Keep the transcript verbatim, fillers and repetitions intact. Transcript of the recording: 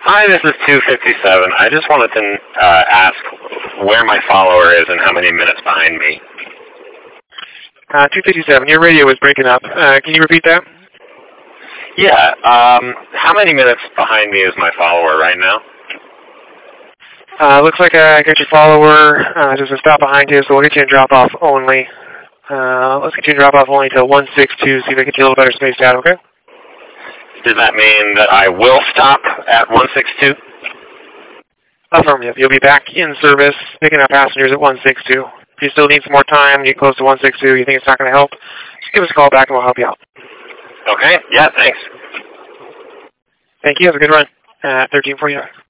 Hi, this is two fifty-seven. I just wanted to uh, ask where my follower is and how many minutes behind me. Uh, two fifty-seven, your radio was breaking up. Uh, can you repeat that? Yeah, um, how many minutes behind me is my follower right now? Uh, looks like I got your follower, uh, just a stop behind you, so we'll get you in drop-off only. Uh, let's get you in drop-off only to one six two, see if we can get you a little better spaced out, okay? Does that mean that I will stop at one six two? Affirmative. You'll be back in service, picking up passengers at one six two. If you still need some more time, get close to one six two, you think it's not going to help, just give us a call back and we'll help you out. Okay, yeah, thanks. Thank you. Have a good run. Uh, thirteen forty-nine.